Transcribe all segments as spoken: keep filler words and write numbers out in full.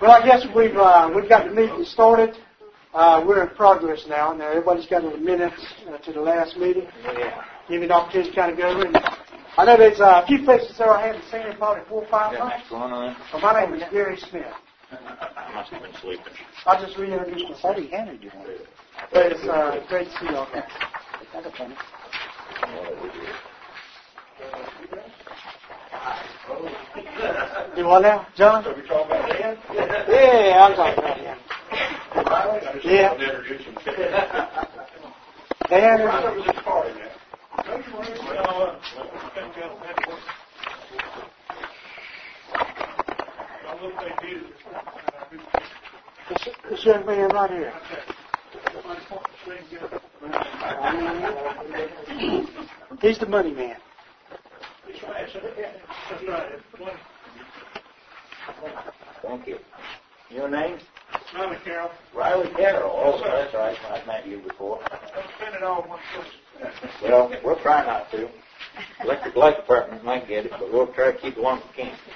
Well, I guess we've uh, we've got the meeting started. Uh, we're in progress now. Now everybody's got the minutes uh, to the last meeting. Yeah. Give you an opportunity to kind of go over. And I know there's uh, a few faces there I haven't seen in probably four or five months. What's going on? Well, my name is Gary Smith. I must have been sleeping. I'll just reintroduce myself. He handed you one. But it's uh, great to see you all guys. That's funny. Do what now, John? So we talking about Dan? Yeah, I'm talking about him. Yeah. Dan is... I was in the party now. This, this young man right here. He's the money man. Thank you. Your name? Riley Carroll. Riley Carroll. Oh, that's right. I've met you before. Don't spend it all in one place. Well, we'll try not to. Electric light department might get it, but we'll try to keep it long as we can.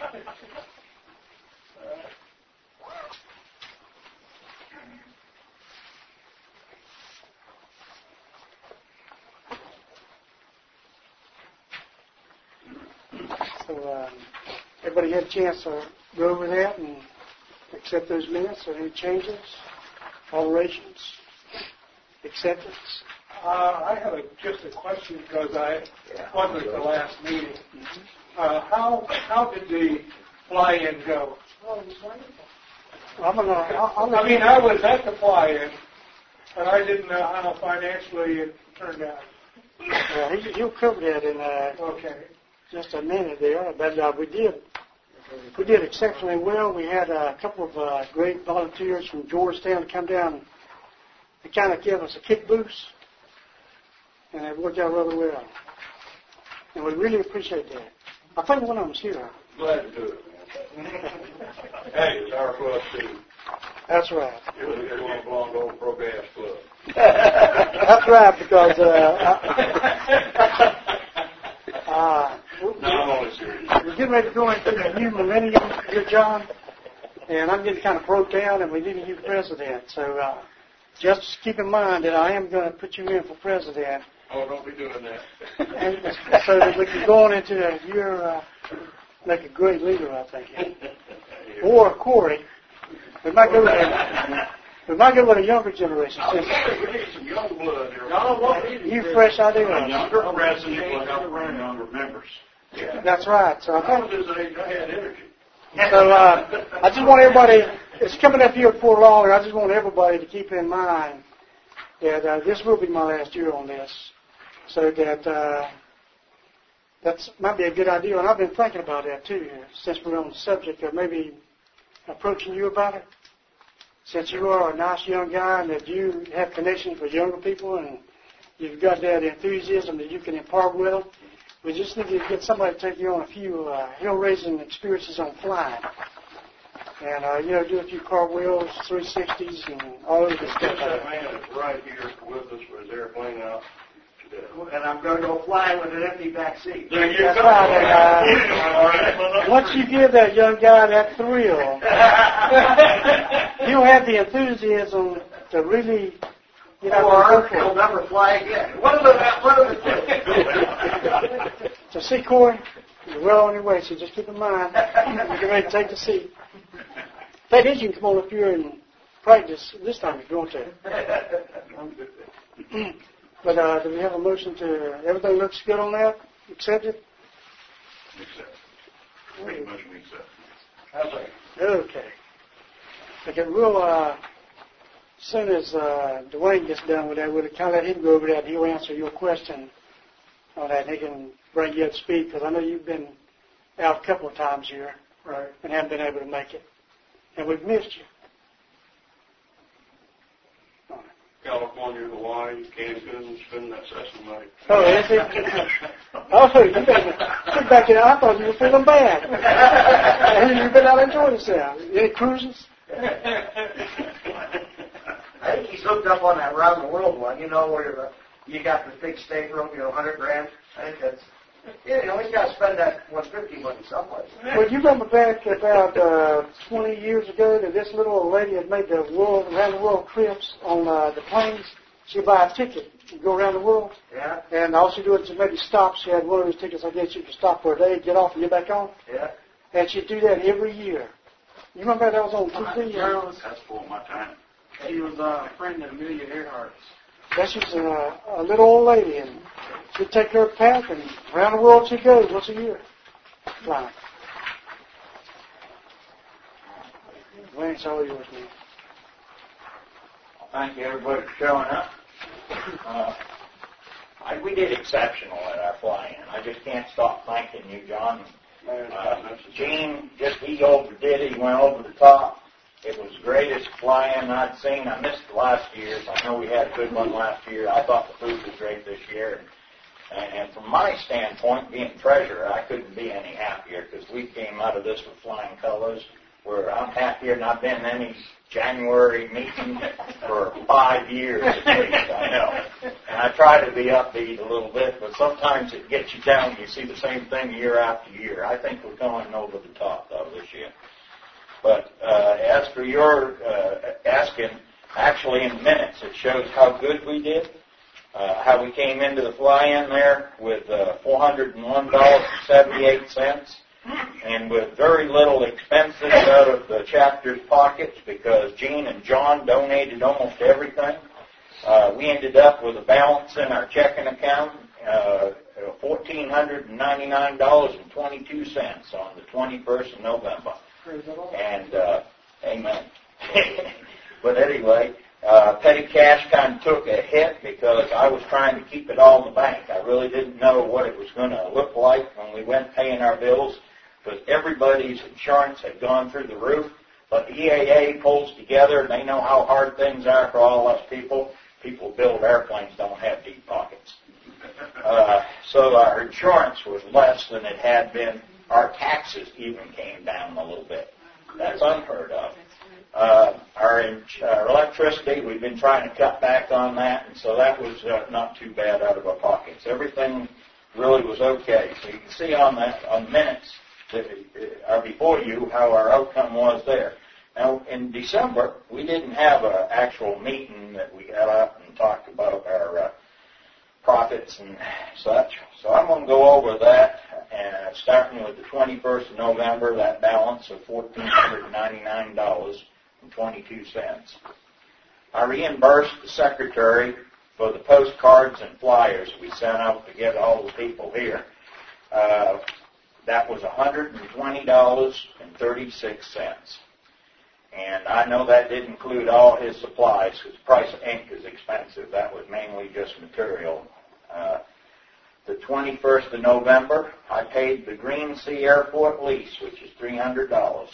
So um, everybody had a chance to go over that and accept those minutes or any changes, alterations, acceptance. Uh, I have a, just a question because I wasn't at the last meeting. Uh, how how did the fly-in go? Well, I'm gonna. I'll, I'll I mean, I was at the fly-in, but I didn't know how financially it turned out. Uh, he, he'll cover that in uh, Okay. just a minute there, but uh, we did. We did exceptionally well. We had a couple of uh, great volunteers from Georgetown to come down and kind of give us a kick boost, and it worked out rather well. And we really appreciate that. I think one of them's here. Glad to do it, man. Hey, it's our club, too. That's right. It was it was belong to old Pro-Gas Club. That's right, because uh, uh, uh, No, I'm only serious. we're getting ready to go into the new millennium here, John, and I'm getting kind of broke down, and we need a new president. So uh, just keep in mind that I am going to put you in for president, Oh, don't be doing that. and so that we can go on into a year, uh, make a great leader, I think. Or Corey. We might go with a, we might go with a younger generation. We need some young blood here. You fresh ideas. Younger president will help bring younger members. Yeah. That's right. So I I think. was his age, I had energy. So uh, I just want everybody, it's coming up here before long, and I just want everybody to keep in mind that uh, this will be my last year on this, so that uh, that might be a good idea. And I've been thinking about that too, since we're on the subject of maybe approaching you about it. Since you are a nice young guy and that you have connections with younger people and you've got that enthusiasm that you can impart with them, we just need to get somebody to take you on a few uh, hill-raising experiences on flying. And, uh, you know, do a few cartwheels, three sixties, and all of this stuff. That man is right here with us with his airplane out today. And I'm going to go flying with an empty back seat. There you That's go. right. And, uh, once you give that young guy that thrill, he'll have the enthusiasm to really, you know, Or go for he'll it. never fly again. One of the, one of the two. So see, Corey, you're well on your way, so just keep in mind, you're getting ready to take the seat. That is, you can come on up here and practice this time if you want to. But uh, do we have a motion to, everything looks good on that? Accept it? Accept. Make a motion to accept. How's that? Okay. Okay, we'll, uh, as soon as uh, Dwayne gets done with that, we'll kind of let him go over that. He'll answer your question on that. He can bring you up to speed, because I know you've been out a couple of times here, right, and haven't been able to make it. And we've missed you. California, Hawaii, Cancun, spending that session money. Oh, is it? Oh, you better sit back in. I thought you were feeling bad. And you've been out enjoying yourself. Any cruises? I think he's hooked up on that round the world one, you know, where the, you got the big stateroom, you know, one hundred grand. I think that's Yeah, you always got to spend that one fifty money someplace. Well, you remember back about uh, twenty years ago that this little old lady had made the world around the world trips on uh, the planes. She'd buy a ticket and go around the world. Yeah. And all she do is maybe stop. She had one of those tickets I guess you could stop for a day, get off, and get back on. Yeah. And she'd do that every year. You remember that was on T V? That's for my time. She was a friend of Amelia Earhart's. That she's a, a little old lady, and she'd take her pack, and around the world she'd go once a year. Flying. Wayne, it's all yours, man. Thank you, everybody, for showing up. Uh, I, we did exceptional at our fly-in. I just can't stop thanking you, John. Uh, Gene, just he overdid it. He went over the top. It was the greatest fly-in I'd seen. I missed the last year's. I know we had a good one last year. I thought the food was great this year. And, and from my standpoint, being treasurer, I couldn't be any happier because we came out of this with flying colors. Where I'm happier than I've been in any January meeting for five years at least, I know. And I try to be upbeat a little bit, but sometimes it gets you down. You see the same thing year after year. I think we're going over the top, though, this year. But uh, as for your uh, asking, actually in minutes, it shows how good we did, uh, how we came into the fly-in there with uh, four hundred one dollars and seventy-eight cents. And with very little expenses out of the chapter's pockets because Gene and John donated almost everything. Uh, we ended up with a balance in our checking account, uh, one thousand four hundred ninety-nine dollars and twenty-two cents on the twenty-first of November. And, uh, amen. But anyway, uh, petty cash kind of took a hit because I was trying to keep it all in the bank. I really didn't know what it was going to look like when we went paying our bills. Because everybody's insurance had gone through the roof, but the E A A pulls together, and they know how hard things are for all us people. People build airplanes don't have deep pockets. Uh, so our insurance was less than it had been. Our taxes even came down a little bit. That's unheard of. Uh, our, our electricity, we've been trying to cut back on that, and so that was uh, not too bad out of our pockets. Everything really was okay. So you can see on that on minutes that are before you how our outcome was there. Now, in December, we didn't have an actual meeting that we got up and talked about our uh, profits and such. So I'm going to go over that, and starting with the twenty-first of November, that balance of one thousand four hundred ninety-nine dollars and twenty-two cents. I reimbursed the secretary for the postcards and flyers we sent out to get all the people here. Uh, That was one hundred twenty dollars and thirty-six cents. And I know that didn't include all his supplies because the price of ink is expensive. That was mainly just material. Uh, the twenty-first of November, I paid the Green Sea Airport lease, which is three hundred dollars.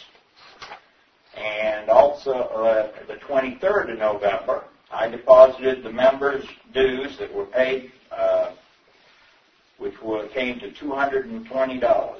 And also uh, the twenty-third of November, I deposited the members' dues that were paid uh, which were, came to two hundred twenty dollars.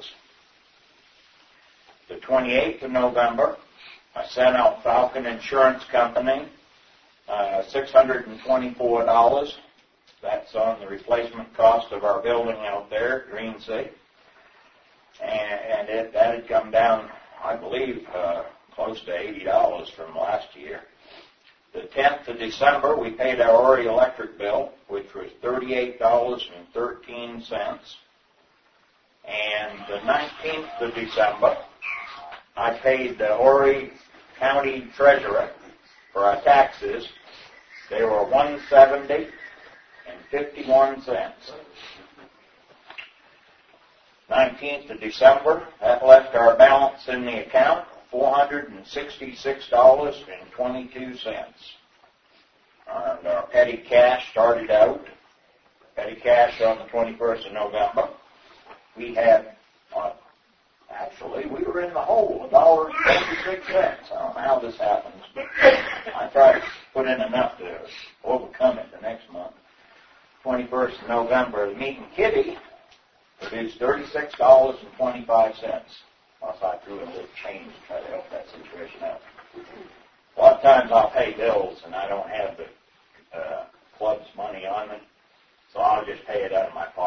The twenty-eighth of November, I sent out Falcon Insurance Company uh, six hundred twenty-four dollars. That's on the replacement cost of our building out there at Green Sea. And, and it, that had come down, I believe, uh, close to eighty dollars from last year. The tenth of December, we paid our Ori electric bill, which was thirty-eight dollars and thirteen cents. And the nineteenth of December, I paid the Ori County Treasurer for our taxes. They were one hundred seventy dollars and fifty-one cents. nineteenth of December, that left our balance in the account four hundred sixty-six dollars and twenty-two cents. And our petty cash started out, petty cash on the twenty-first of November. We had, uh, actually, we were in the hole, one dollar and twenty-six cents. I don't know how this happens, but I tried to put in enough to overcome it the next month. twenty-first of November, the Meat and Kitty produced thirty-six dollars and twenty-five cents. Plus, I threw a little change to try to help that situation out. A lot of times I'll pay bills and I don't have the uh, club's money on me, so I'll just pay it out of my pocket. And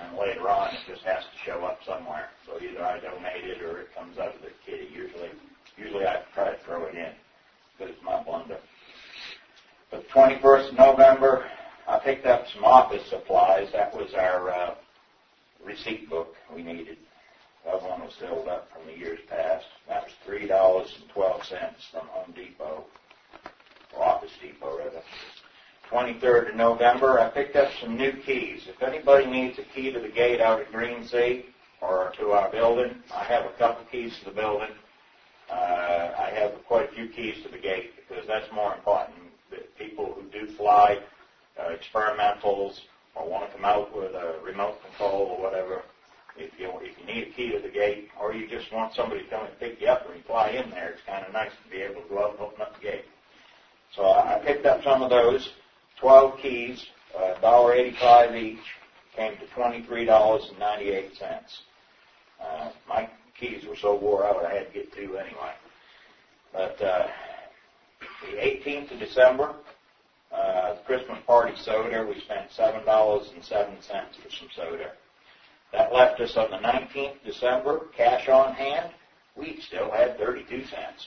then later on it just has to show up somewhere. So either I donate it or it comes out of the kitty. Usually, usually I try to throw it in because it's my blunder. But the twenty-first of November, I picked up some office supplies. That was our uh, receipt book we needed. That one was filled up from the years past. That was three dollars and twelve cents from Home Depot, or Office Depot, rather. twenty-third of November, I picked up some new keys. If anybody needs a key to the gate out at Green Sea or to our building, I have a couple keys to the building. Uh, I have quite a few keys to the gate because that's more important. That people who do fly, uh, experimentals, or want to come out with a remote control or whatever, if you if you need a key to the gate, or you just want somebody to come and pick you up when you fly in there, it's kind of nice to be able to go out and open up the gate. So I picked up some of those. twelve keys, uh, one dollar eighty-five each, came to twenty-three dollars and ninety-eight cents. Uh, my keys were so wore out I had to get two anyway. But uh, the eighteenth of December, uh, the Christmas party soda, we spent seven dollars and seven cents for some soda. That left us on the nineteenth of December, cash on hand, we still had thirty-two cents.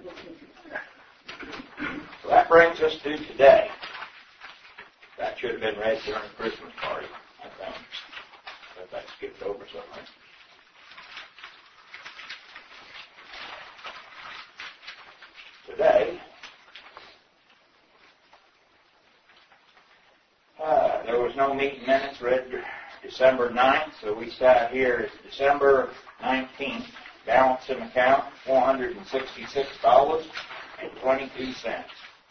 So that brings us to today. That should have been read during the Christmas party, I think. But that skipped over somewhere. Today, uh, there was no meeting minutes read December ninth, so we sat here as December nineteenth. Balance in account, four hundred sixty-six dollars and twenty-two cents.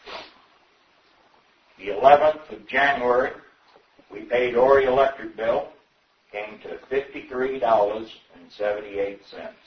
The eleventh of January, we paid Ori electric bill, came to fifty-three dollars and seventy-eight cents.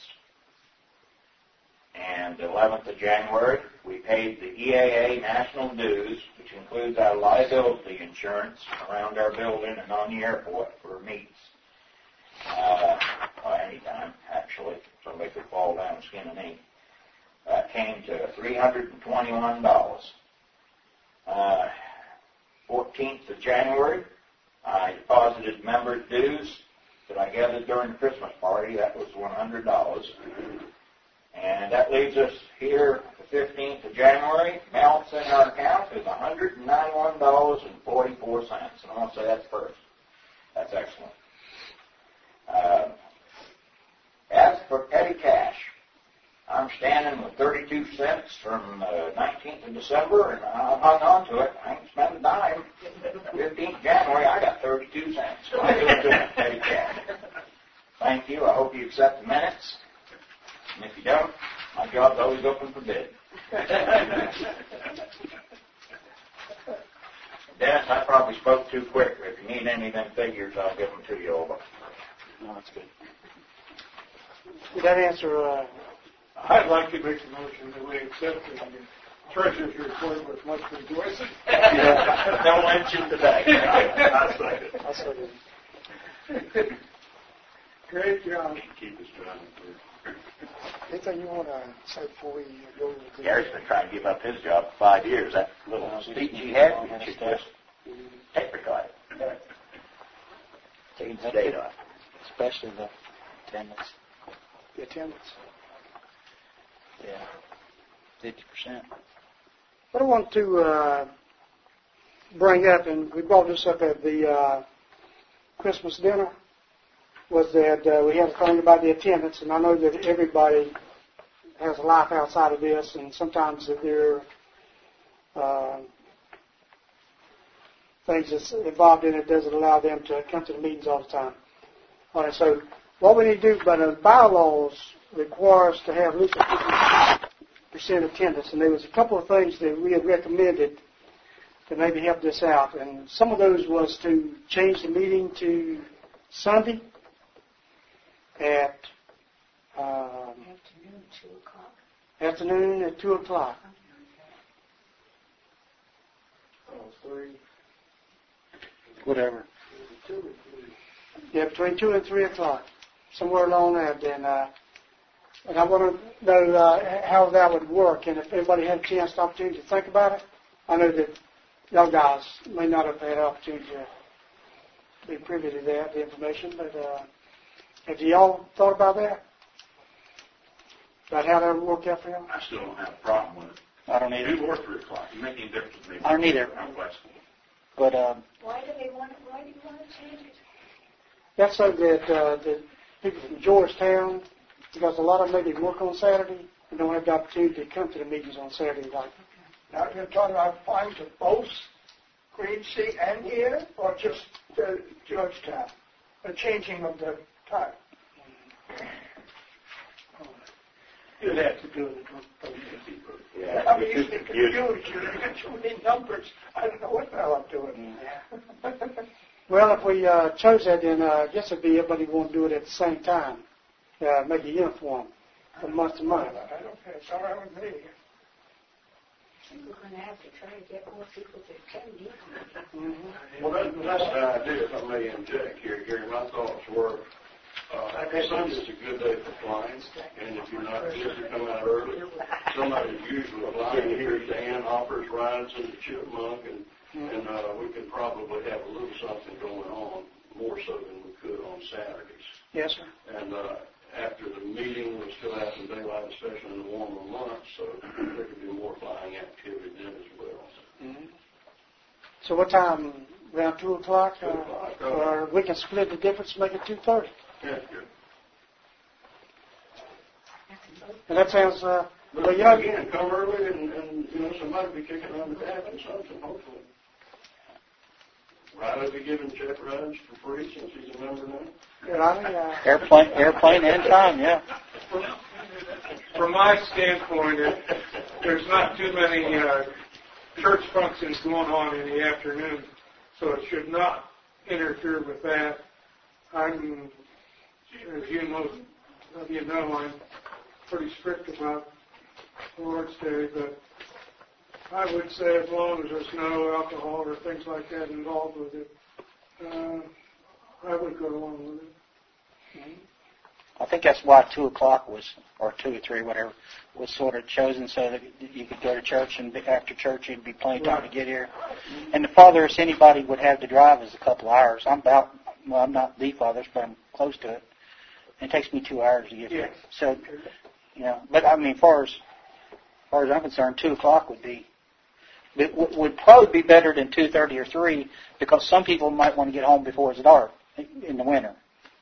And the eleventh of January, we paid the E A A national dues, which includes our liability insurance around our building and on the airport for meets. Uh, well, anytime, actually. Somebody could fall down and skin a knee. That came to three hundred twenty-one dollars. Uh, fourteenth of January, I deposited member dues that I gathered during the Christmas party. That was one hundred dollars. And that leaves us here the fifteenth of January. Balance in our account is one hundred ninety-one dollars and forty-four cents. And I want to say that's first. That's excellent. Uh, as for petty cash, I'm standing with thirty-two cents from uh, nineteenth of December, and I hung on to it. I ain't spent a dime. fifteenth of January, I got thirty-two cents. So I'm doing good petty cash. Thank you. I hope you accept the minutes. And if you don't, my job's always open for bid. Dennis, I probably spoke too quick. If you need any of them figures, I'll give them to you over. No, that's good. Did that answer? Uh, I'd like to make a motion that we accept the treasurer's report with much rejoicing. Yeah. Don't mention today. I'll say it. I'll say it. Great job. Keep us trying to. Anything you want to say before we go to the... Gary's been trying to give up his job for five years. That little speech he had, we should just tape record it. Take the date off. Especially the attendance. The attendance. Yeah. fifty percent. What I want to uh, bring up, and we brought this up at the uh, Christmas dinner, was that uh, we had a thing about the attendance, and I know that everybody has a life outside of this, and sometimes if there are uh, things that's involved in it doesn't allow them to come to the meetings all the time. All right, so what we need to do, but the bylaws require us to have at least fifty percent attendance, and there was a couple of things that we had recommended to maybe help this out, and some of those was to change the meeting to Sunday at um, Afternoon, two o'clock. afternoon at two o'clock. Oh, three. Whatever. Yeah, between two and three o'clock, somewhere along that. And uh, and I want to know uh, how that would work, and if anybody had a chance, opportunity to think about it. I know that y'all guys may not have had an opportunity to be privy to that, the information, but uh, have y'all thought about that? About how that would work out for y'all? I still don't have a problem with it. I don't either. Two or three o'clock. You make any difference to me? I don't either. I'm flexible. But um, Why do they want, why do you want to change it? That's so that uh, the people from Georgetown, because a lot of them maybe work on Saturday and don't have the opportunity to come to the meetings on Saturday night. Now, you're talking about flying to both Green Sea and here, or just uh, Georgetown? The changing of the time? You'd have to do it. Yeah. I'm usually confused. You get too many numbers. I don't know what the hell I'm doing. Well, if we uh, chose that, then uh, I guess it'd be everybody want to do it at the same time. Uh, make a uniform from month to month. I don't care. It's all right with me. We're going to have to try to get more people to attend it. Mm-hmm. Well, that, that's an idea, if I may inject here, Gary. My thoughts were, uh, Sunday's a good day for flying, and if you're not busy, come out early. Somebody usually flying here, Dan offers rides in the Chipmunk, and, and uh, we could probably have a little something going on, more so than we could on Saturdays. Yes, sir. And uh, after the meeting, we still have some daylight, especially in the warmer months, so there could be more flying activity then as well. Mm-hmm. So what time? Around two o'clock? Two o'clock. Uh, or we can split the difference, make it two thirty. Yeah, good. And that sounds, uh, But well, young. again, come early and, and, you know, somebody will be kicking on the tap and something, hopefully. Riley will be giving check rides for free since he's a member now. Good, I mean, uh, airplane, airplane and time, yeah. From my standpoint, it, there's not too many uh, church functions going on in the afternoon, so it should not interfere with that. I'm, as you know, you know, I'm pretty strict about Lord's Day, but I would say as long as there's no alcohol or things like that involved with it, uh, I would go along with it. I think that's why two o'clock was, or two or three, whatever, was sort of chosen so that you could go to church, and after church it'd be plenty of time to get here. And the farthest anybody would have to drive is a couple hours. I'm about, well, I'm not the farthest, but I'm close to it. And it takes me two hours to get there. So, you know, but I mean, as far as, as far as I'm concerned, two o'clock would be, it w- would probably be better than two thirty or three, because some people might want to get home before it's dark in the winter.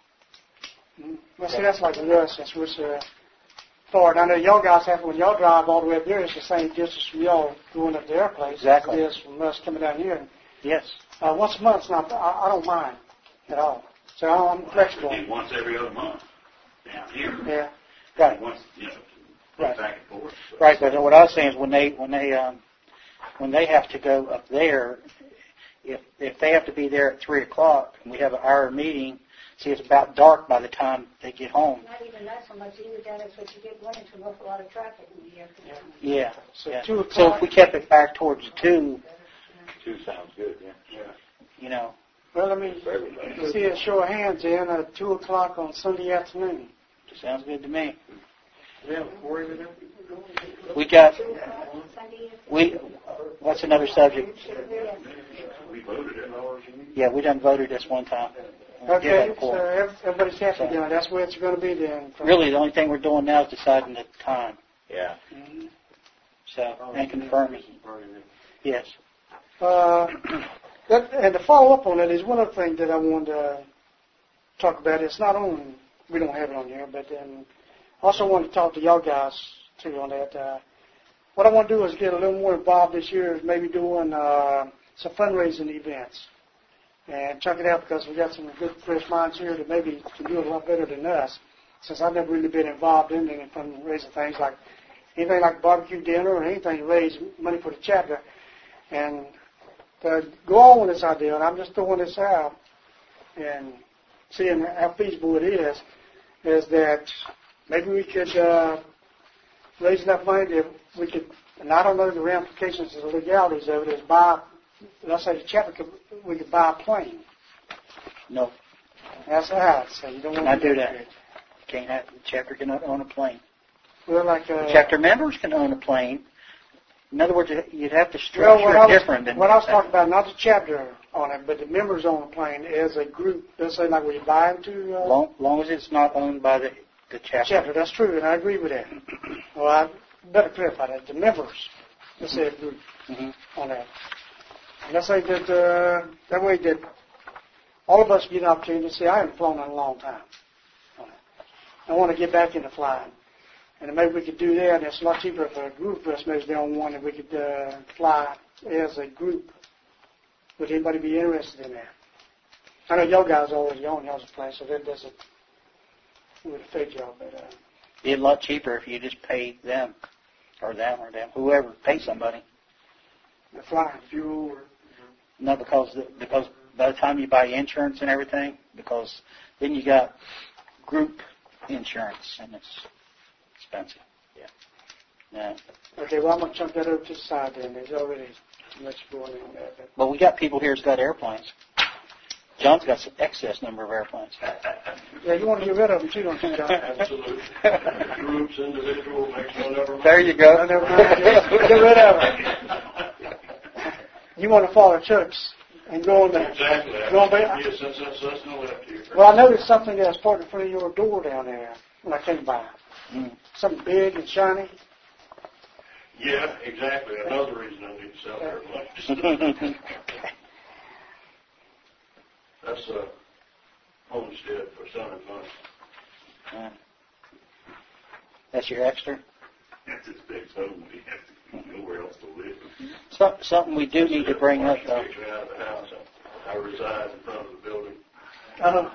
well, see, that's like with us, since we're uh, far. And I know y'all guys have, when y'all drive all the way up there, it's the same distance from y'all going up to their place Exactly. as it is from us coming down here. And, Yes. uh, once a month's not, I, I don't mind at all. So I'm flexible. It'd be once every other month down here. Yeah. Right. Once, you know, Right. back and forth. So. Right, but what I was saying is when they when they um, when they have to go up there, if if they have to be there at three o'clock and we have an hour meeting, see it's about dark by the time they get home. Not even that so much either, Dennis, but you get running to an awful lot of traffic in the afternoon. Yeah. So yeah. two So o'clock. if we kept it back towards the two, Two sounds good, yeah. Yeah. you know, Well, let me see a show of hands in at two o'clock on Sunday afternoon. sounds good to me. Yeah, before you know. We got Sunday we. What's another subject? We voted it. Yeah, we done voted this one time. We did that Okay, so before. ev- everybody's happy then. That's where it's going to be then. Really, the only thing we're doing now is deciding the time. Yeah. So and confirming. Yes. Uh, that, and to follow up on it is one other thing that I wanted to talk about. It's not on, we don't have it on here, but um, also wanted to talk to y'all guys too on that. Uh, what I want to do is get a little more involved this year, is maybe doing uh, some fundraising events and check it out, because we got some good fresh minds here that maybe can do it a lot better than us. Since I've never really been involved in any fundraising things like anything like barbecue dinner or anything to raise money for the chapter. And to go on with this idea, and I'm just throwing this out and seeing how feasible it is, is that maybe we could uh, raise enough money that we could, and I don't know the ramifications of the legalities of it, is buy, let's say the chapter could, we could buy a plane. No. That's right. So you don't want Not to do that. Can't have, the chapter cannot own a plane. Well, like uh, Chapter members can own a plane, In other words, you'd have to Well, structure what it I was, different than what I was talking about, not the chapter on it, but the members on the plane as a group. Let's say like we buy into uh, long, long as it's not owned by the the chapter. chapter. That's true, and I agree with that. Well, I better clarify that. The members, let's say a group Mm-hmm. on that. And let's say that uh, that way that all of us get an opportunity to say, I haven't flown in a long time. I want to get back into flying. And maybe we could do that, and it's a lot cheaper if a group of us maybe the only one that we could uh, fly as a group. Would anybody be interested in that? I know y'all guys already own y'all's plane, so that doesn't would affect y'all, but uh, It'd be a lot cheaper if you just pay them, or them, or them, whoever, pay somebody. the flying fuel or No, because the, because by the time you buy insurance and everything, because then you got group insurance, and it's expensive. Yeah. Yeah. okay, well I'm gonna chunk that over to the side then. There's already too much going on there. But But we got people here that's got airplanes. John's got some excess number of airplanes. yeah, you want to get rid of them too, don't you, John? Absolutely. Groups, individual, makes no difference. There you go. No, never mind. Get rid of them. You want to follow Chuck's and go on there. Exactly. Go on there. Yes, that's, that's, that's no left here. Well, I noticed something that's parked in front of your door down there when I came by. Mm. Something big and shiny. Yeah, exactly. Another reason I need to sell airplanes. That's a homestead for son and money. Yeah. That's your extra? That's his big home. He has nowhere else to live. So, something we do need to bring up, though. Kick me out of the house. I reside in front of the building. Uh,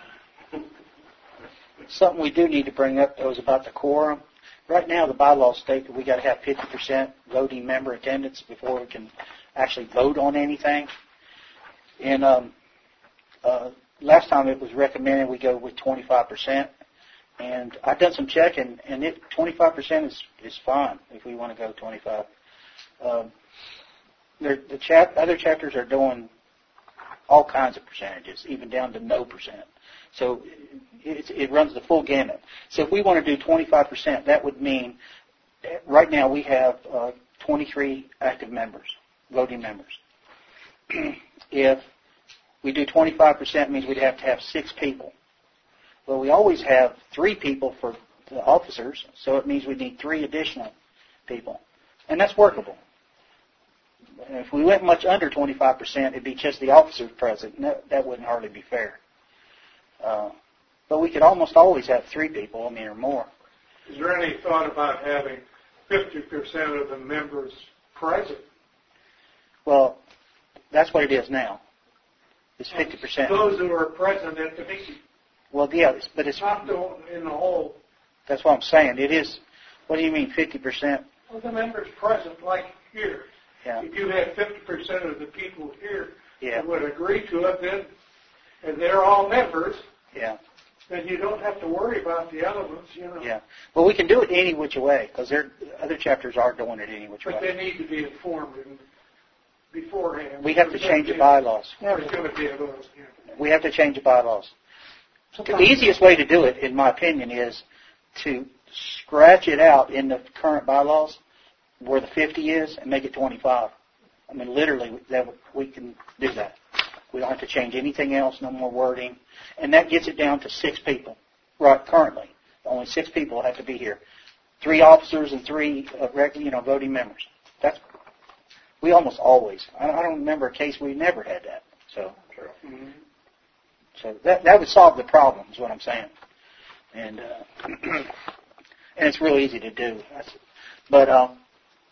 Something we do need to bring up, though, is about the quorum. Right now, the bylaws state that we got to have fifty percent voting member attendance before we can actually vote on anything. And um, uh, last time it was recommended we go with twenty-five percent. And I've done some checking, and it twenty-five percent is, is fine if we want to go twenty-five. Um, the chap, other chapters are doing all kinds of percentages, even down to no percent. So it, it runs the full gamut. So if we want to do twenty-five percent, that would mean right now we have uh, twenty-three active members, voting members. If we do twenty-five percent, it means we'd have to have six people. Well, we always have three people for the officers, so it means we need three additional people. And that's workable. If we went much under twenty-five percent, it'd be just the officers present. And that, that wouldn't hardly be fair. Uh, but we could almost always have three people, I mean, or more. Is there any thought about having fifty percent of the members present? Well, that's what it is now. It's fifty percent. Those who are present at the meeting. Well, yeah, it's, but it's Not the, in the whole. That's what I'm saying. It is. What do you mean, fifty percent? Well, the members present, like here. Yeah. If you had fifty percent of the people here Yeah. that would agree to it, then, and they're all members, Yeah. then you don't have to worry about the elements, you know. Yeah. Well, we can do it any which way because other chapters are doing it any which But way. they need to be informed in, beforehand. We have to change the bylaws. There's going to be a little. Yeah. We have to change the bylaws. The easiest way to do it, in my opinion, is to scratch it out in the current bylaws where the fifty is and make it twenty-five. I mean, literally, that we can do that. We don't have to change anything else, no more wording. And that gets it down to six people, right, currently. Only six people have to be here. Three officers and three, uh, regular, you know, voting members. That's, we almost always, I I don't remember a case we never had that. So, mm-hmm. so that that would solve the problem, is what I'm saying. And uh, and it's real easy to do. That's, but um,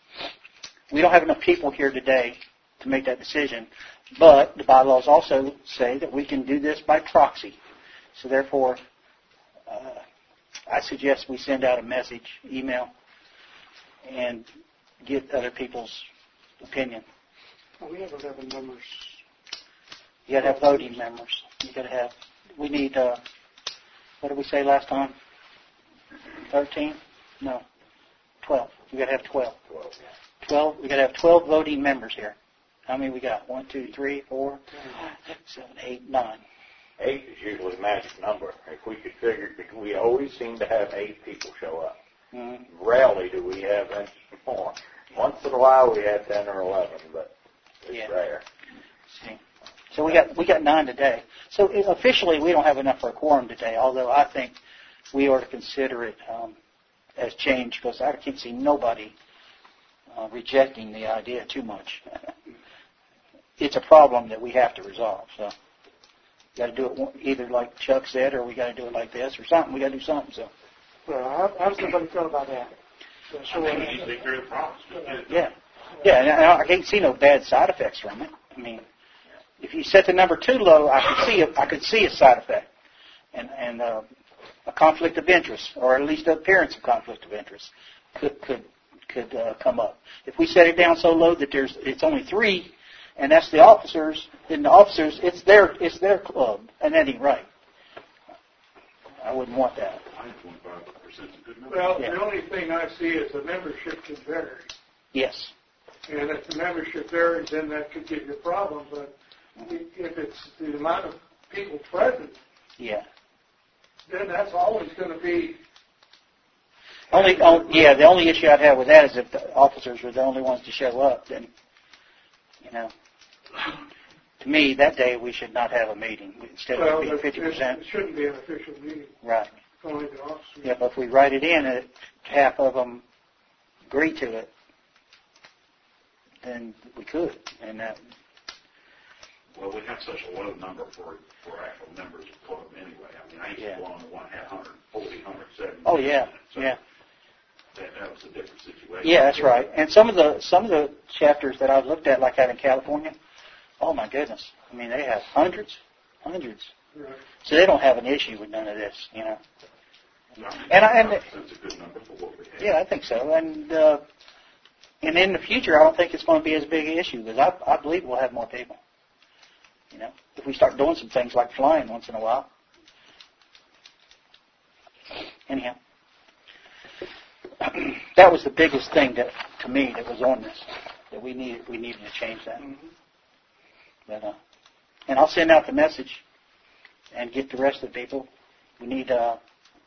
we don't have enough people here today to make that decision. But the bylaws also say that we can do this by proxy. So therefore, uh, I suggest we send out a message, email, and get other people's opinion. well, we have eleven members. You got to have voting members. You got to have. We need. Uh, what did we say last time? Thirteen? No, twelve. We got to have twelve. Twelve. We got to have twelve voting members here. How many we got? One, two, three, four, six, seven, eight, nine. Eight is usually the magic number. If we could figure, because we always seem to have eight people show up. Mm-hmm. Rarely do we have any more. Once in a while we had ten or eleven, but it's Yeah. rare. See. So we got we got nine today. So officially we don't have enough for a quorum today, although I think we ought to consider it um, as change because I can't see nobody uh, rejecting the idea too much. It's a problem that we have to resolve. So we got to do it either like Chuck said, or we got to do it like this, or something. We got to do something. So. Well, how, how does everybody feel about that? So, I think we need to take care of the problems. Yeah, yeah, and I, I can't see no bad side effects from it. I mean, if you set the number too low, I could see a, I could see a side effect, and and uh, a conflict of interest, or at least an appearance of conflict of interest, could could could uh, come up. If we set it down so low that there's it's only three, and that's the officers, then the officers it's their it's their club, and that ain't right. I wouldn't want that. twenty-five percent is a good number. Well, Yeah. the only thing I see is the membership can vary. Yes. And if the membership varies, then that could give you a problem. But if it's the amount of people present, Yeah. then that's always going to be. Only, oh, yeah. The only issue I'd have with that is if the officers were the only ones to show up. Then, you know, to me that day we should not have a meeting instead Well, of being it, fifty percent. it shouldn't be an official meeting. Right. Only the officers. Yeah, but if we write it in, and half of them agree to it, then we could. And that. Well, we have such a low number for for actual members of the club anyway. I mean, I used Yeah. to belong to one had one forty, one seventy. Oh yeah. So Yeah. That, that was a different situation. Yeah, that's right. And some of the some of the chapters that I've looked at, like out in California, oh my goodness! I mean, they have hundreds, hundreds. Right. So they don't have an issue with none of this, you know. No, And I- and- that's a good number for what we have. Yeah, I think so. And uh, and in the future, I don't think it's going to be as big an issue because I I believe we'll have more people. You know, if we start doing some things like flying once in a while. Anyhow. That was the biggest thing that, to me, that was on this, that we needed we needed to change that. Mm-hmm. But, uh, and I'll send out the message and get the rest of the people. We need uh,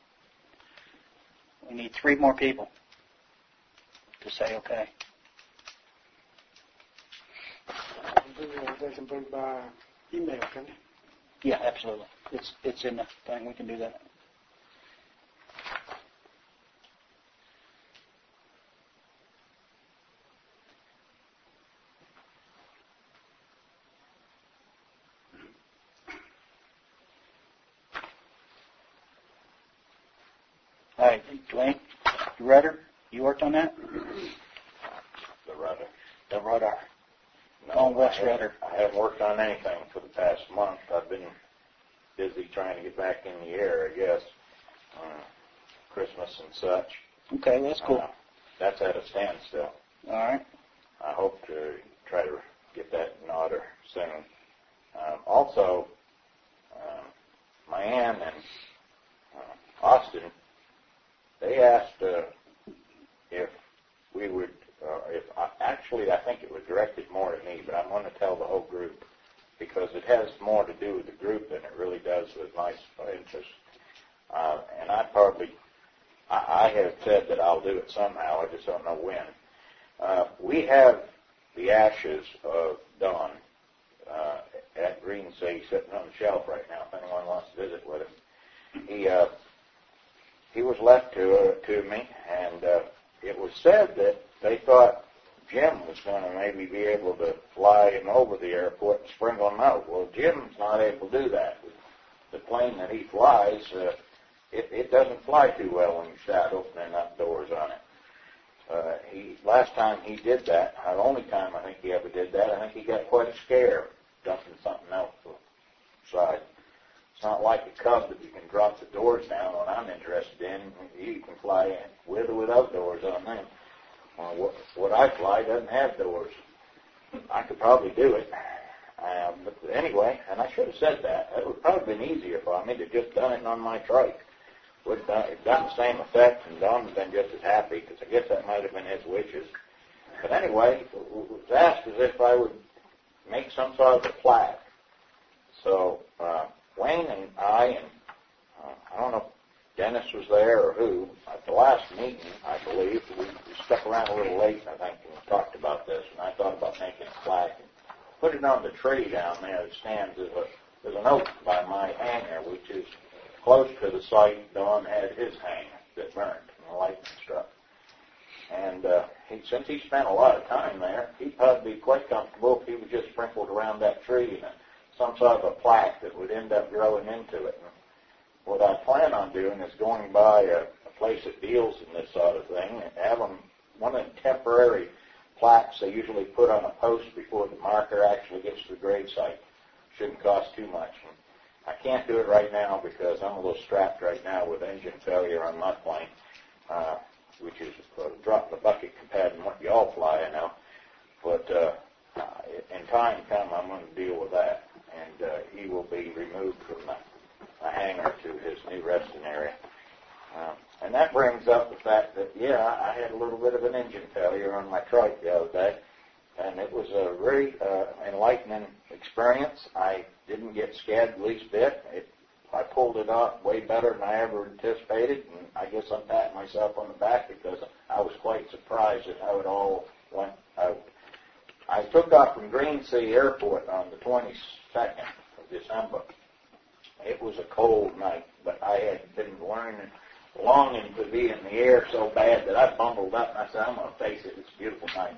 we need three more people to say okay. They can vote by email, can they? Yeah, absolutely. It's it's in the thing. We can do that. All right, Dwayne, the rudder, you worked on that? The rudder. The rudder. No, Gone west I haven't- rudder. I haven't worked on anything for the past month. I've been busy trying to get back in the air, I guess. Uh, Christmas and such. Okay, that's cool. Uh, that's at a standstill. All right. I hope to try to get that in order soon. Um, also, uh, my aunt and uh, Austin, they asked uh, if we would, uh, if uh, actually I think it was directed more to me, but I'm going to tell the whole group because it has more to do with the group than it really does with my interest. Uh, and I probably, I, I have said that I'll do it somehow. I just don't know when. Uh, we have the ashes of Don uh, at Green Sea sitting on the shelf right now. If anyone wants to visit with him, he uh, he was left to uh, to me, and uh, it was said that they thought Jim was going to maybe be able to fly him over the airport and sprinkle him out. Well, Jim's not able to do that. The plane that he flies, uh, it, it doesn't fly too well when you start opening up doors on it. Uh, he last time he did that, the only time I think he ever did that, I think he got quite a scare dumping something else aside. It's not like a Cub that you can drop the doors down. What I'm interested in, you can fly in with or without doors on them. Uh, what, what I fly doesn't have doors. I could probably do it. Um, but anyway, and I should have said that. It would probably been easier for me to just done it on my trike. Would have done, it done the same effect, and Don would have been just as happy, because I guess that might have been his wishes. But anyway, it was asked as if I would make some sort of a plaque. So uh, Wayne and I, and uh, I don't know, Dennis was there, or who, at the last meeting, I believe, we, we stuck around a little late, I think, and talked about this, and I thought about making a plaque and put it on the tree down there that stands. There's, a, there's an oak by my hangar, which is close to the site Don had his hangar that burned and the lightning struck. And uh, he, since he spent a lot of time there, he'd probably be quite comfortable if he was just sprinkled around that tree and some sort of a plaque that would end up growing into it. And what I plan on doing is going by a, a place that deals in this sort of thing and have them, one of the temporary plaques they usually put on a post before the marker actually gets to the grave site. Shouldn't cost too much. And I can't do it right now because I'm a little strapped right now with engine failure on my plane. Uh, which is a drop in the bucket compared to what y'all fly, I know. But uh, in time come, I'm going to deal with that, and uh, he will be removed from the, the hangar to his new resting area. Uh, and that brings up the fact that, yeah, I had a little bit of an engine failure on my trike the other day, and it was a very uh, enlightening experience. I didn't get scared the least bit. It I pulled it off way better than I ever anticipated, and I guess I'm patting myself on the back because I was quite surprised at how it all went out. I took off from Greensea Airport on the twenty-second of December. It was a cold night, but I had been learning, longing to be in the air so bad that I bumbled up and I said, I'm going to face it. It's a beautiful night.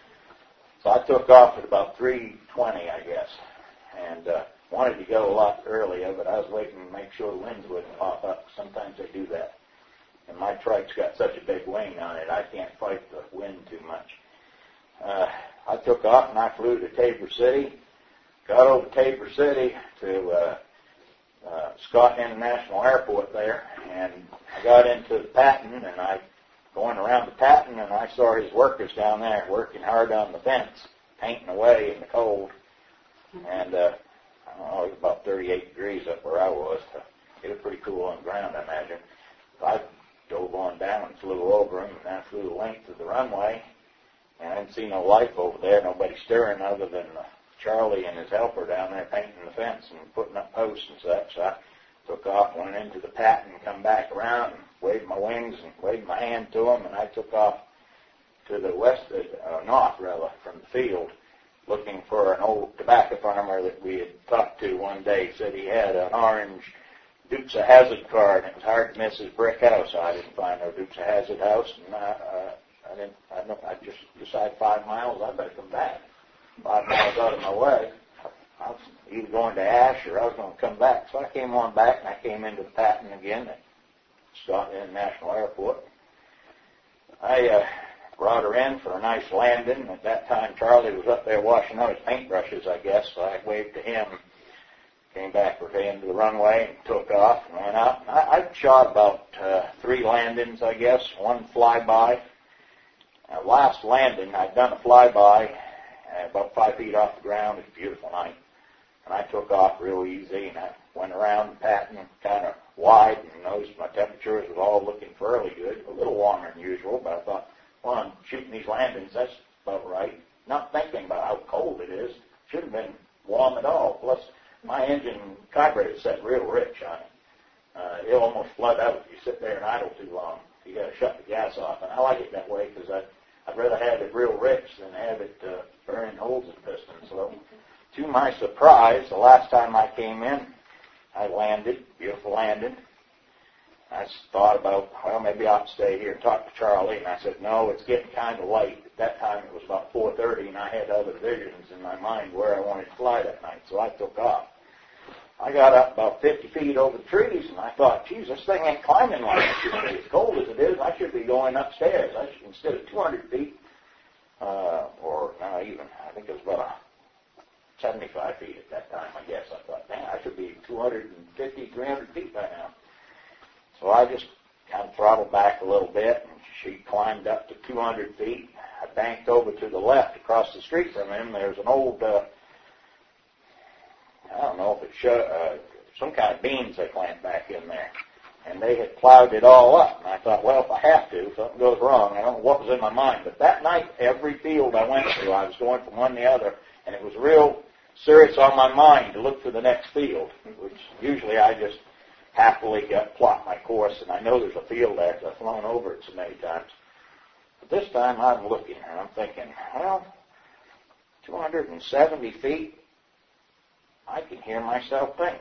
So I took off at about three twenty, I guess, and uh, wanted to go a lot earlier, but I was waiting to make sure the winds wouldn't pop up. Sometimes they do that. And my trike's got such a big wing on it, I can't fight the wind too much. Uh, I took off and I flew to Tabor City. Got over Tabor City to uh, uh, Scott International Airport there, and I got into the Patton, and I going around the Patton, and I saw his workers down there working hard on the fence, painting away in the cold. And uh, I don't know, it was about thirty-eight degrees up where I was. It was pretty cool on the ground, I imagine. I dove on down and flew over him, and I flew the length of the runway, and I didn't see no life over there, nobody stirring other than uh, Charlie and his helper down there painting the fence and putting up posts and such. So I took off, went into the Patton, and come back around and waved my wings and waved my hand to him, and I took off to the west, uh, north, rather, from the field, looking for an old tobacco farmer that we had talked to one day. Said he had an orange Dukes of Hazzard car, and it was hard to miss his brick house. So I didn't find no Dukes of Hazzard house, and I, uh, I didn't. I, don't, I just decided five miles. I better come back. Five miles out of my way. I was either going to Ash or I was going to come back. So I came on back, and I came into the Patton again at Scott International Airport. I uh, brought her in for a nice landing. At that time, Charlie was up there washing out his paintbrushes, I guess, so I waved to him, came back with him to the runway and took off and went out. I, I shot about uh, three landings, I guess, one flyby. Uh, last landing, I'd done a flyby uh, about five feet off the ground. It was a beautiful night. And I took off real easy, and I went around the Patton kind of wide and noticed my temperatures was all looking fairly good, a little warmer than usual, but I thought, well, I'm shooting these landings, that's about right. Not thinking about how cold it is. Should have been warm at all. Plus, my engine carburetor set real rich on it. Uh, it'll almost flood out if you sit there and idle too long. You got to shut the gas off, and I like it that way because I'd, I'd rather have it real rich than have it uh, burning holes in the piston. So, to my surprise, the last time I came in, I landed, beautiful landing. I thought about, well, maybe I'll stay here and talk to Charlie. And I said, no, it's getting kind of late. At that time, it was about four thirty, and I had other visions in my mind where I wanted to fly that night. So I took off. I got up about fifty feet over the trees, and I thought, geez, this thing ain't climbing like it should be. As cold as it is, I should be going upstairs. I should, instead of two hundred feet, uh, or not even, I think it was about seventy-five feet at that time, I guess. I thought, man, I should be two hundred fifty, three hundred feet by now. So I just kind of throttled back a little bit, and she climbed up to two hundred feet. I banked over to the left across the street from him. There's an old, uh, I don't know if it's sh- uh, some kind of beans they plant back in there. And they had plowed it all up. And I thought, well, if I have to, if something goes wrong, I don't know what was in my mind. But that night, every field I went to, I was going from one to the other, and it was real serious on my mind to look for the next field, which usually I just happily got plot my course, and I know there's a field there because I've flown over it so many times. But this time I'm looking and I'm thinking, well, two hundred seventy feet, I can hear myself think.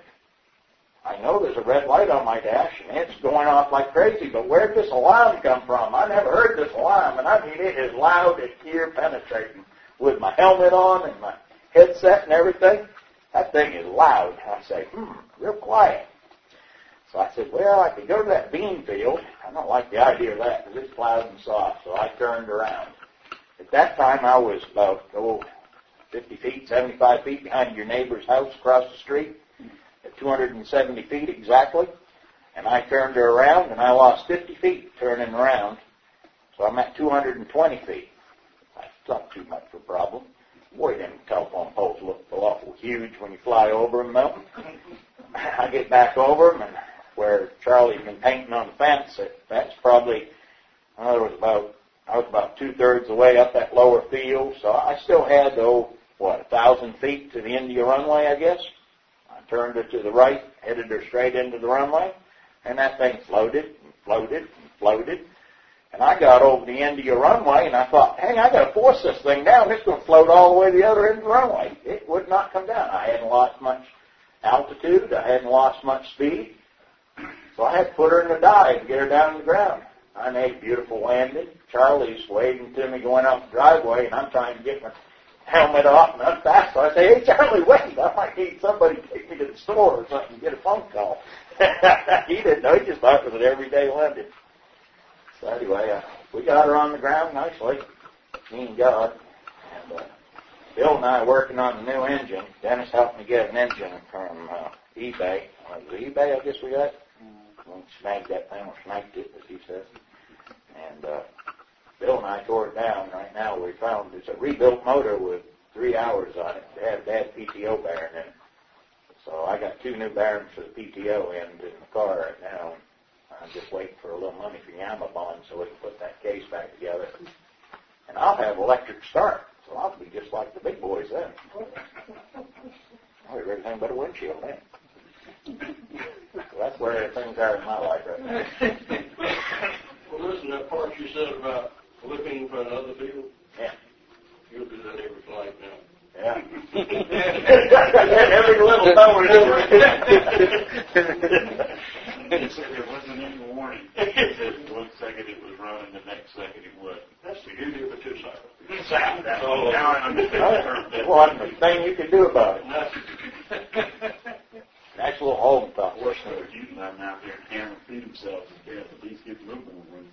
I know there's a red light on my dash, and it's going off like crazy, but where'd this alarm come from? I never heard this alarm, and I mean, it is loud and ear penetrating with my helmet on and my headset and everything. That thing is loud. I say, hmm, real quiet. So I said, well, I could go to that bean field. I don't like the idea of that because it's loud and soft, so I turned around. At that time, I was about, oh, fifty feet, seventy-five feet behind your neighbor's house across the street, at two hundred seventy feet exactly. And I turned her around, and I lost fifty feet turning around. So I'm at two hundred twenty feet. That's not too much of a problem. Boy, them telephone poles look awful huge when you fly over them, though. I get back over them, and where Charlie's been painting on the fence, that's probably, well, there was about, I was about two-thirds of the way up that lower field, so I still had, oh, what, a thousand feet to the end of your runway, I guess. I turned her to the right, headed her straight into the runway, and that thing floated and floated and floated. And I got over the end of your runway, and I thought, hey, I got to force this thing down. It's going to float all the way to the other end of the runway. It would not come down. I hadn't lost much altitude. I hadn't lost much speed. So I had to put her in a dive to get her down to the ground. I made a beautiful landing. Charlie's waving to me going up the driveway, and I'm trying to get my helmet off and unfast. So I say, hey, Charlie, wait. I might need somebody to take me to the store or something and get a phone call. He didn't know. He just thought it was an everyday landing. So anyway, uh, we got her on the ground nicely, me and God. And uh, Bill and I are working on the new engine. Dennis helped me get an engine from uh, eBay. Uh, was it eBay, I guess we got? We snagged that thing, or snagged it, as he says. And uh, Bill and I tore it down. Right now we found it's a rebuilt motor with three hours on it. It had a bad P T O bearing in it. So I got two new bearings for the P T O end in the car right now. I'm just waiting for a little money from Yamabon so we can put that case back together. And I'll have electric start, so I'll be just like the big boys then. I'll have everything but a windshield then. So that's where things are in my life right now. Well, listen, that part you said about looking for another field, yeah. You'll do that every flight now. Yeah. Every little tower. He said there wasn't any warning. One second it was running, the next second it wasn't. That's the beauty of a two-cycle. Oh, now I understand. There wasn't a thing you could do about it. Nice little home thought. Worse than those you letting out there and hammer feed themselves to death. At least get the little more room.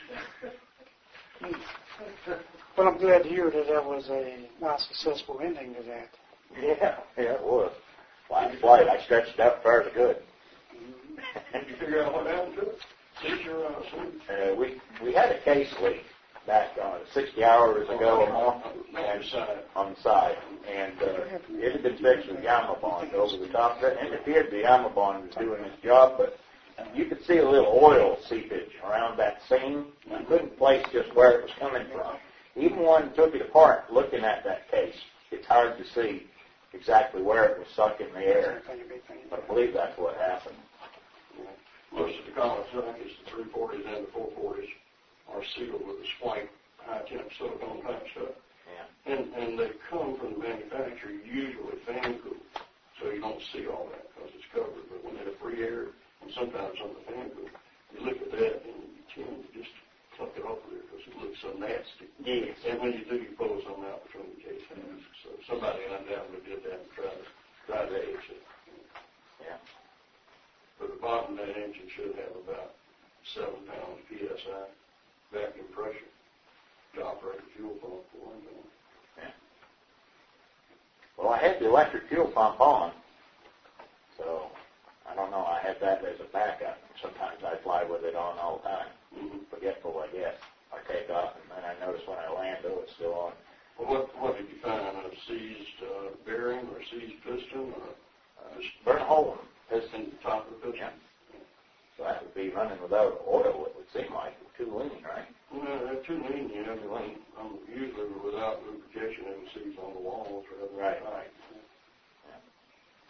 But I'm glad to hear that that was a not successful ending to that. Yeah, yeah, it was. Flying flight, I stretched out fairly good. Did you figure out what happened to it? Seizure, uh, sleep? Uh, we we had a case leak back uh, sixty hours ago or more, On the side. on the side, and uh, it had been fixed with Yamabond over the top of it, and it appeared the Yamabond was doing its job, but you could see a little oil seepage around that seam. I couldn't place just where it was coming from. Even when I took it apart, looking at that case, it's hard to see exactly where it was sucked in the air. But I believe that's what happened. Most of the common is the three forties and the four forties are sealed with a spike, high-temp silicone type stuff. Yeah. And, and they come from the manufacturer, usually fan cooled, so you don't see all that because it's covered. But when they're free air, and sometimes on the fan cool, you look at that and you tend to just pluck it off of there because it looks so nasty. Yes. And when you do, you pull some out between the case hands. So somebody undoubtedly did that and tried to, tried to ace it. Yeah. But the bottom of that engine should have about seven pounds P S I vacuum pressure to operate the fuel pump for one thing. Yeah. Well, I had the electric fuel pump on, so I don't know. I had that as a backup. Sometimes I fly with it on all the time. Mm-hmm. Forgetful, I guess. I take off, and then I notice when I land, oh, it's still on. Well, what, what did you find? A seized uh, bearing or seized piston or Uh, burn a hole in the piston. in the top of the piston? Yeah. So that would be running without oil, it would seem like. Too lean, right? Well, they're too lean, you know. I'm, I'm usually without lubrication, it seized on the walls rather than Right. tight. Yeah.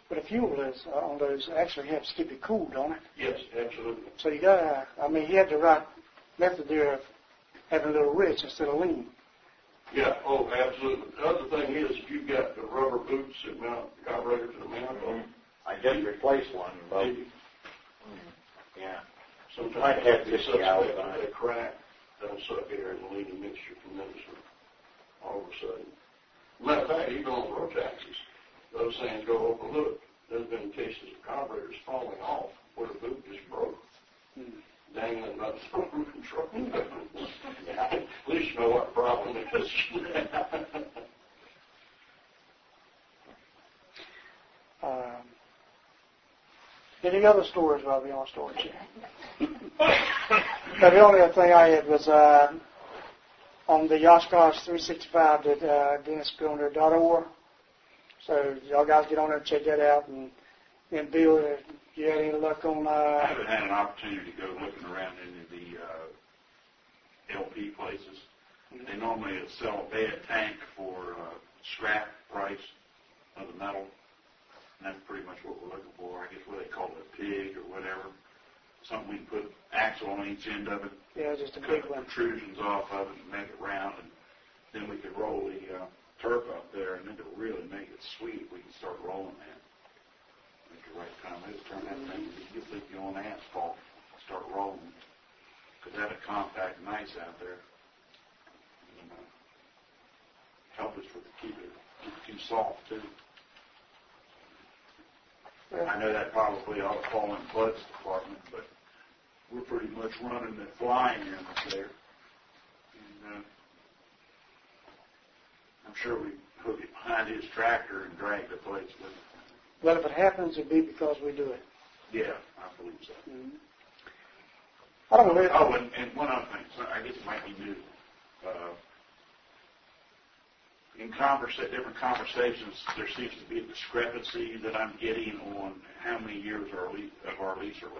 But the fuel is uh, on those actually helps keep it cool, don't it? Yes, absolutely. So you got to, I mean, he had the right method there of having a little rich instead of lean. Yeah, oh, absolutely. The other thing is, if you've got the rubber boots that mount the carburetor to the manifold, I just replaced one, but you- yeah. sometimes Might have they to suspect galvanize. that they crack, they'll suck air and lean the mixture tremendously all of a sudden. Matter of fact, even on road taxis, those things go overlooked. There's been cases of carburetors falling off where the boot just broke. Hmm. Dangling by the throttle control. Yeah, at least you know what the problem is. Um, any other stories while we're on stories here? Now, the only other thing I had was uh, on the Oshkosh three sixty-five that uh, Dennis put on there, dot org. So y'all guys get on there and check that out. And, and Bill, uh, you had any luck on... Uh, I haven't had an opportunity to go looking around into the uh, L P places. They normally sell a bed tank for uh, scrap price of the metal. And that's pretty much what we're looking for. I guess what they call it, a pig or whatever. Something we can put axle on each end of it. yeah, just a Cut big the one. protrusions off of it and make it round. And then we could roll the uh, turf up there, and then to really make it sweet, we can start rolling that. At the right time, let's turn that thing, you leave you on asphalt, start rolling. Because that would compact nice out there. And, uh, help us with keep it keep it too soft too. I know that probably ought to fall in Bud's department, but we're pretty much running the flying units there. And, uh, I'm sure we hook it behind his tractor and drag the plates with it. But if it happens, it'd be because we do it. Yeah, I believe so. Mm-hmm. I don't know. Oh, and, and one other thing, so I guess it might be new. Uh, in conversa- different conversations, there seems to be a discrepancy that I'm getting on how many years our le- of our lease are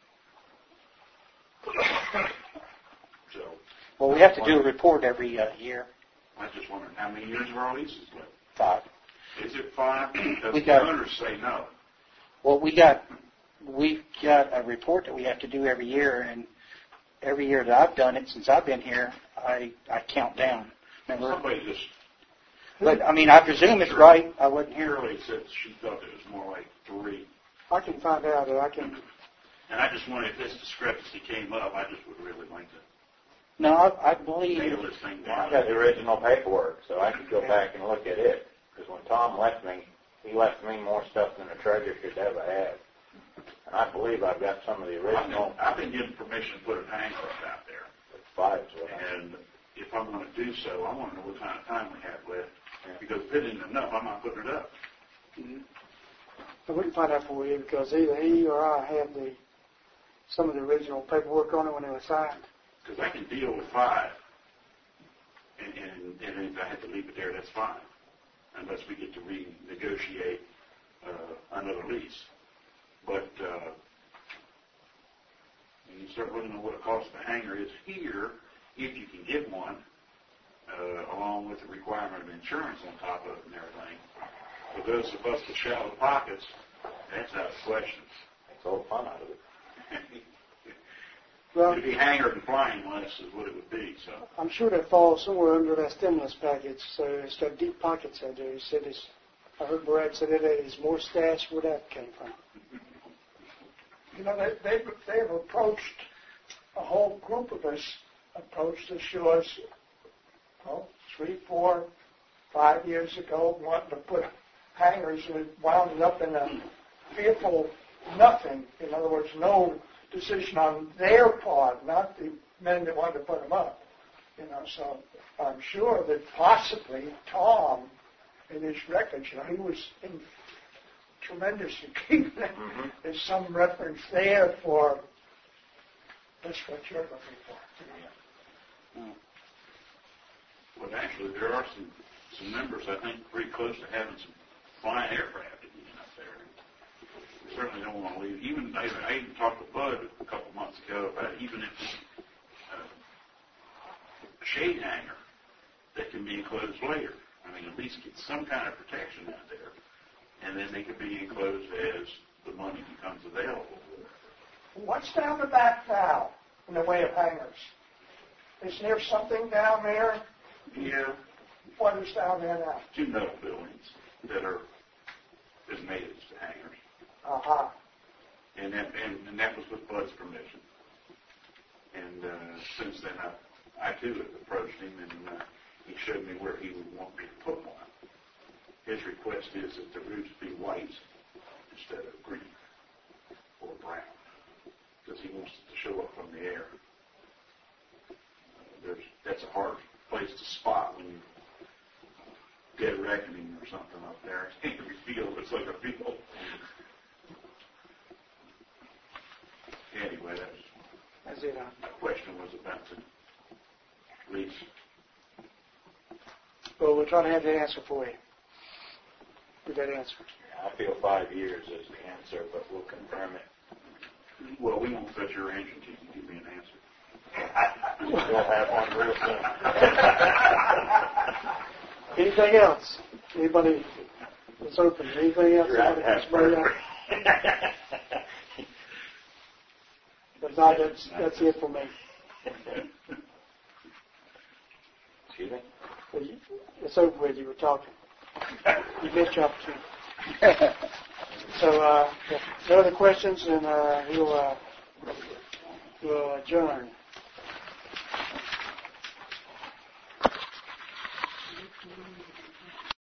left. So, Well, we have to do a report every uh, year. I was just wondering how many years of our lease is left. Five. Is it five? Because We the got- owners say no. Well, we got we've got a report that we have to do every year, and every year that I've done it since I've been here, I I count down. Remember? Somebody just But I mean, I presume it's right. I wasn't here. Shirley said she thought it was more like three. I can find out. I can. And I just wondered if this discrepancy came up, I just would really like to No, I, I believe. nail this thing Well, I down. got the original paperwork, so I could go back and look at it. Because when Tom left me, he left me more stuff than the treasurer should ever have. And I believe I've got some of the I've original been, I've been given permission to put a hanger up out there. files. And if I'm going to do so, I want to know what kind of time we have left. Because if it isn't enough, I'm not putting it up. Mm-hmm. But we can find out for you because either he or I had the some of the original paperwork on it when it was signed. Because I can deal with five. And, and, and if I have to leave it there, that's fine. Unless we get to renegotiate uh, another lease. But uh, when you start looking at what it costs the hanger is here, if you can get one, uh, along with the requirement of insurance on top of it and everything. For those of us with shallow pockets, that's out of the question. Takes all the fun out of it. Well, It'd be hanger and flying less is what it would be. So I'm sure that falls somewhere under that stimulus package. So it's got deep pockets out there. He said it's, I heard Brad say that it's more stash where that came from. You know, they, they've, they've approached, a whole group of us approached the shores, well, three, four, five years ago, wanting to put hangars and wound up in a fearful nothing. In other words, no decision on their part, not the men that wanted to put them up. You know, so I'm sure that possibly Tom, in his records, you know, he was in tremendous keeping it. Mm-hmm. There's some reference there for that's what you're looking for. Well, actually, there are some, some members, I think, pretty close to having some flying aircraft again up there. We certainly don't want to leave. Even I, I even talked to Bud a couple months ago about even if it's uh, a shade hanger that can be enclosed later. I mean, at least get some kind of protection out there. and then they could be enclosed as the money becomes available. What's down the back now in the way of hangars? Is there something down there? Yeah. What is down there now? Two metal buildings that are as natives to hangars. Uh-huh. And that, and, and that was with Bud's permission. And uh, since then, I, I too have approached him, and uh, he showed me where he would want me to put one. His request is that the roofs be white instead of green or brown, because he wants it to show up from the air. Uh, there's, that's a hard place to spot when you dead reckoning or something up there. Every field looks like a field. Anyway, that was, That's it. Huh? my question was about the lease. Well, we'll try to have the answer for you. With that answer. I feel five years is the answer, but we'll confirm it. Well, we won't touch your answer until you give me an answer. We'll have one real soon. Anything else? Anybody? It's open. Anything else? You're out to have Anybody else? If not, that's, that's it for me. Excuse me? Well, you, it's over with. You were talking. You missed your opportunity. So, uh, if no other questions, then uh, we'll, uh, we'll adjourn.